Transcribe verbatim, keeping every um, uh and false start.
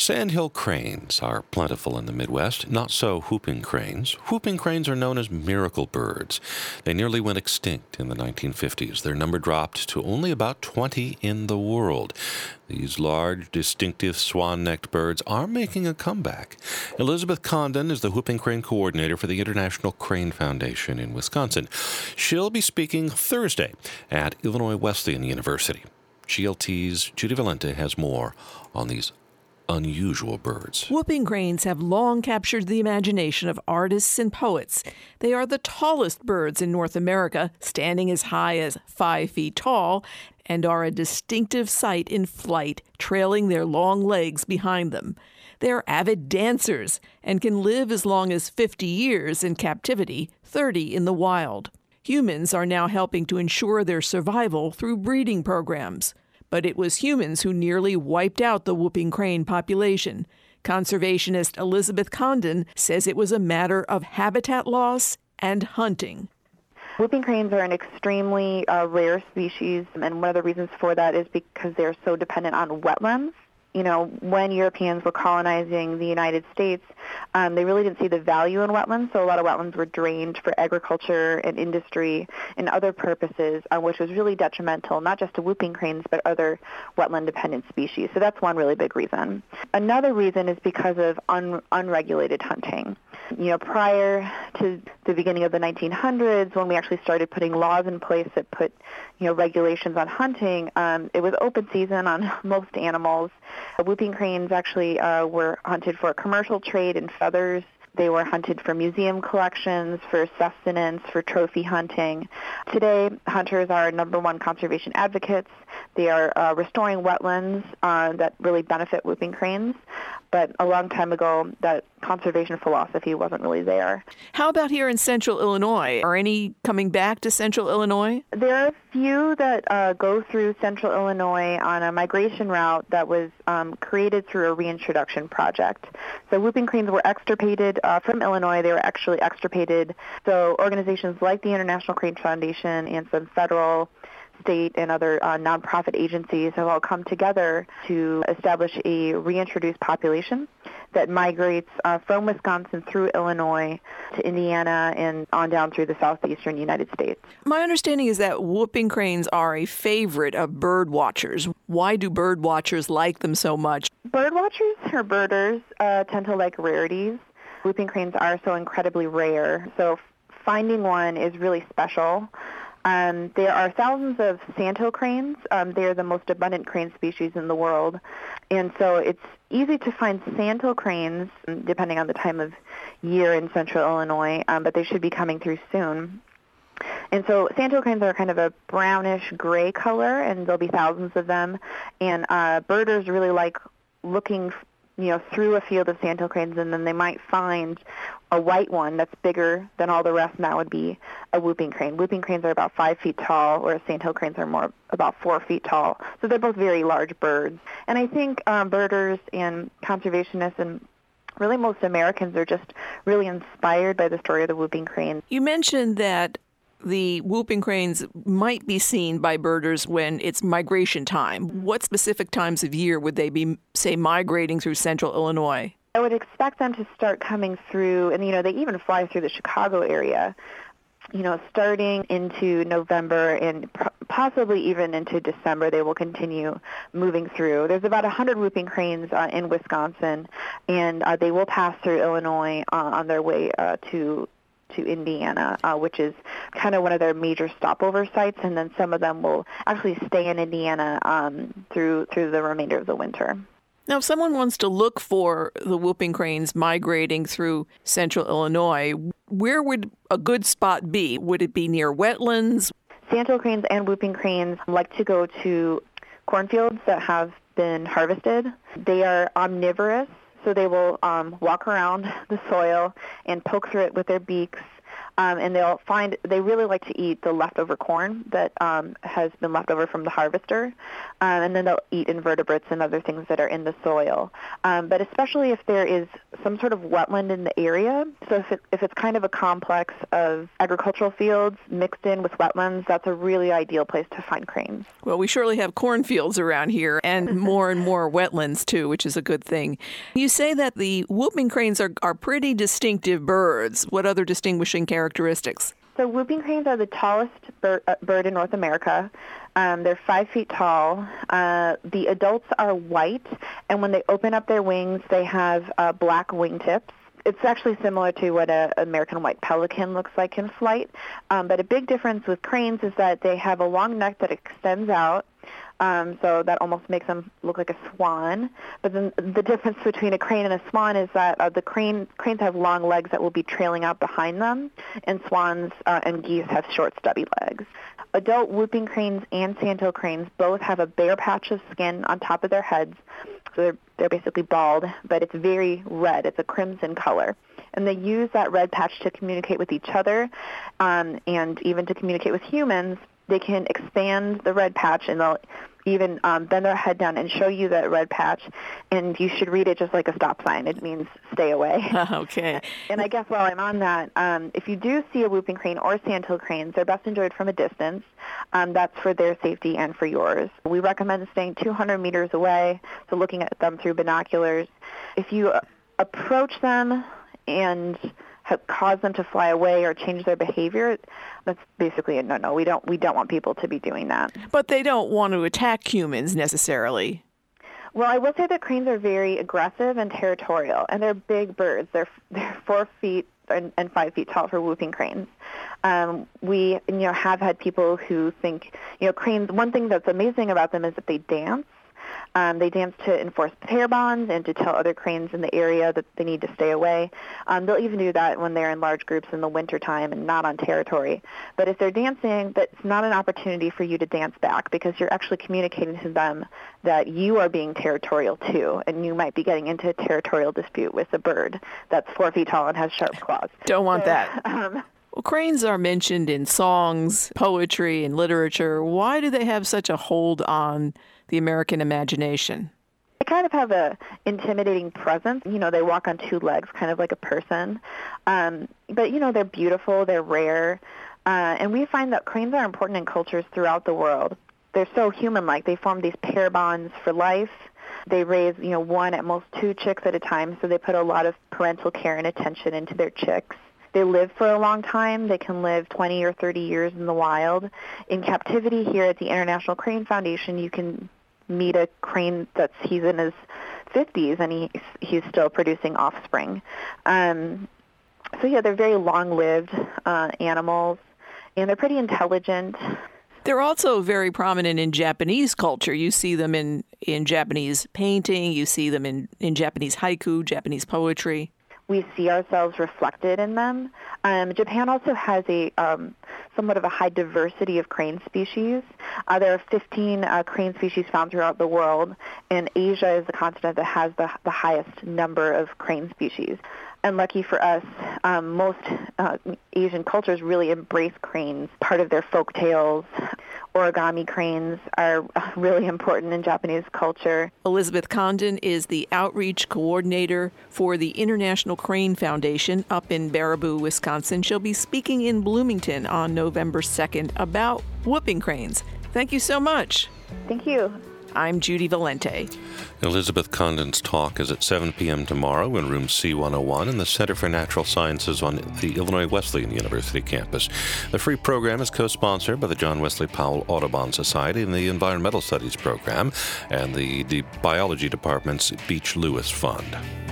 Sandhill cranes are plentiful in the Midwest, not so whooping cranes. Whooping cranes are known as miracle birds. They nearly went extinct in the nineteen fifties. Their number dropped to only about twenty in the world. These large, distinctive swan-necked birds are making a comeback. Elizabeth Condon is the whooping crane coordinator for the International Crane Foundation in Wisconsin. She'll be speaking Thursday at Illinois Wesleyan University. G L T's Judy Valente has more on these unusual birds. Whooping cranes have long captured the imagination of artists and poets. They are the tallest birds in North America, standing as high as five feet tall, and are a distinctive sight in flight, trailing their long legs behind them. They are avid dancers and can live as long as fifty years in captivity, thirty in the wild. Humans are now helping to ensure their survival through breeding programs. But it was humans who nearly wiped out the whooping crane population. Conservationist Elizabeth Condon says it was a matter of habitat loss and hunting. Whooping cranes are an extremely uh, rare species, and one of the reasons for that is because they're so dependent on wetlands. You know, when Europeans were colonizing the United States, um, they really didn't see the value in wetlands, so a lot of wetlands were drained for agriculture and industry and other purposes, uh, which was really detrimental, not just to whooping cranes, but other wetland-dependent species. So that's one really big reason. Another reason is because of un- unregulated hunting. You know, prior to the beginning of the nineteen hundreds, when we actually started putting laws in place that put, you know, regulations on hunting, um, it was open season on most animals. Whooping cranes actually uh, were hunted for commercial trade in feathers. They were hunted for museum collections, for sustenance, for trophy hunting. Today, hunters are number one conservation advocates. They are uh, restoring wetlands uh, that really benefit whooping cranes. But a long time ago, that conservation philosophy wasn't really there. How about here in central Illinois? Are any coming back to central Illinois? There are a few that uh, go through central Illinois on a migration route that was um, created through a reintroduction project. So whooping cranes were extirpated uh, from Illinois. They were actually extirpated. So organizations like the International Crane Foundation and some federal, state, and other uh, nonprofit agencies have all come together to establish a reintroduced population that migrates uh, from Wisconsin through Illinois to Indiana and on down through the southeastern United States. My understanding is that whooping cranes are a favorite of bird watchers. Why do bird watchers like them so much? Bird watchers or birders uh, tend to like rarities. Whooping cranes are so incredibly rare, so finding one is really special. Um, there are thousands of sandhill cranes. Um, they are the most abundant crane species in the world. And so it's easy to find sandhill cranes, depending on the time of year in central Illinois, um, but they should be coming through soon. And so sandhill cranes are kind of a brownish gray color, and there'll be thousands of them. And uh, birders really like looking you know, through a field of sandhill cranes, and then they might find a white one that's bigger than all the rest, and that would be a whooping crane. Whooping cranes are about five feet tall, whereas sandhill cranes are more about four feet tall. So they're both very large birds. And I think um, birders and conservationists and really most Americans are just really inspired by the story of the whooping crane. You mentioned that the whooping cranes might be seen by birders when it's migration time. What specific times of year would they be, say, migrating through central Illinois? I would expect them to start coming through, and, you know, they even fly through the Chicago area, you know, starting into November and possibly even into December. They will continue moving through. There's about one hundred whooping cranes uh, in Wisconsin, and uh, they will pass through Illinois uh, on their way uh, to to Indiana, uh, which is kind of one of their major stopover sites, and then some of them will actually stay in Indiana um, through through the remainder of the winter. Now, if someone wants to look for the whooping cranes migrating through central Illinois, where would a good spot be? Would it be near wetlands? Sandhill cranes and whooping cranes like to go to cornfields that have been harvested. They are omnivorous, so they will um, walk around the soil and poke through it with their beaks. um, and they'll find they really like to eat the leftover corn that um, has been left over from the harvester, um, and then they'll eat invertebrates and other things that are in the soil. Um, but especially if there is some sort of wetland in the area, so if, it, if it's kind of a complex of agricultural fields mixed in with wetlands, that's a really ideal place to find cranes. Well, we surely have cornfields around here and more and more wetlands, too, which is a good thing. You say that the whooping cranes are, are pretty distinctive birds. What other distinguishing characteristics? So whooping cranes are the tallest bird, uh, bird in North America. Um, they're five feet tall. Uh, the adults are white, and when they open up their wings, they have uh, black wingtips. It's actually similar to what an American white pelican looks like in flight, um, but a big difference with cranes is that they have a long neck that extends out, um, so that almost makes them look like a swan. But then the difference between a crane and a swan is that uh, the crane cranes have long legs that will be trailing out behind them, and swans uh, and geese have short, stubby legs. Adult whooping cranes and sandhill cranes both have a bare patch of skin on top of their heads, so they're, they're basically bald, but it's very red. It's a crimson color. And they use that red patch to communicate with each other, um, and even to communicate with humans. They can expand the red patch, and they'll even um, bend their head down and show you that red patch, and you should read it just like a stop sign. It means stay away. Okay. And I guess while I'm on that, um, if you do see a whooping crane or sandhill cranes, they're best enjoyed from a distance. Um, that's for their safety and for yours. We recommend staying two hundred meters away, so looking at them through binoculars. If you approach them and have caused them to fly away or change their behavior, that's basically a no-no. We don't we don't want people to be doing that. But they don't want to attack humans necessarily. Well, I will say that cranes are very aggressive and territorial, and they're big birds. They're they're four feet and, and five feet tall for whooping cranes. Um, we you know have had people who think you know cranes. One thing that's amazing about them is that they dance. Um, they dance to enforce pair bonds and to tell other cranes in the area that they need to stay away. Um, they'll even do that when they're in large groups in the wintertime and not on territory. But if they're dancing, that's not an opportunity for you to dance back, because you're actually communicating to them that you are being territorial too, and you might be getting into a territorial dispute with a bird that's four feet tall and has sharp claws. Don't want so, that. Um, Well, cranes are mentioned in songs, poetry, and literature. Why do they have such a hold on the American imagination? They kind of have a intimidating presence. You know, they walk on two legs, kind of like a person. Um, but, you know, they're beautiful, they're rare. Uh, and we find that cranes are important in cultures throughout the world. They're so human-like. They form these pair bonds for life. They raise, you know, one, at most two chicks at a time, so they put a lot of parental care and attention into their chicks. They live for a long time. They can live twenty or thirty years in the wild. In captivity here at the International Crane Foundation, you can meet a crane that's he's in his fifties, and he, he's still producing offspring. Um, so, yeah, they're very long-lived uh, animals, and they're pretty intelligent. They're also very prominent in Japanese culture. You see them in, in Japanese painting. You see them in, in Japanese haiku, Japanese poetry. We see ourselves reflected in them. Um, Japan also has a um, somewhat of a high diversity of crane species. Uh, there are fifteen uh, crane species found throughout the world, and Asia is the continent that has the, the highest number of crane species. And lucky for us, um, most uh, Asian cultures really embrace cranes. Part of their folk tales, origami cranes are really important in Japanese culture. Elizabeth Condon is the outreach coordinator for the International Crane Foundation up in Baraboo, Wisconsin. She'll be speaking in Bloomington on November second about whooping cranes. Thank you so much. Thank you. I'm Judy Valente. Elizabeth Condon's talk is at seven p.m. tomorrow in room C one oh one in the Center for Natural Sciences on the Illinois Wesleyan University campus. The free program is co-sponsored by the John Wesley Powell Audubon Society and the Environmental Studies program and the, the Biology Department's Beach Lewis Fund.